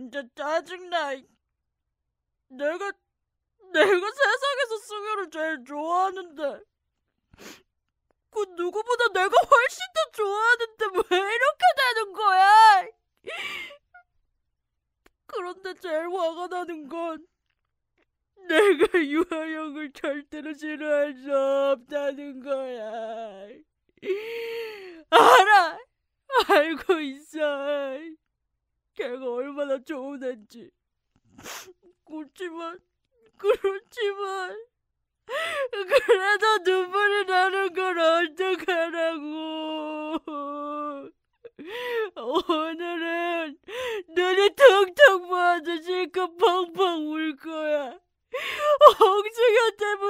진짜 짜증나. 내가 세상에서 승효를 제일 좋아하는데 그 누구보다 내가 훨씬 더 좋아하는데 왜 이렇게 되는 거야? 그런데 제일 화가 나는 건 내가 유아영을 절대로 싫어할 수 없다는 거야. 알아! 알고 있어. 걔가 얼마나 좋은 애인지. 그렇지만 그래도 눈물이 나는 걸 어떡하라고. 오늘은 눈이 퉁퉁 부어서 실컷 펑펑 울 거야. 홍승현 때문에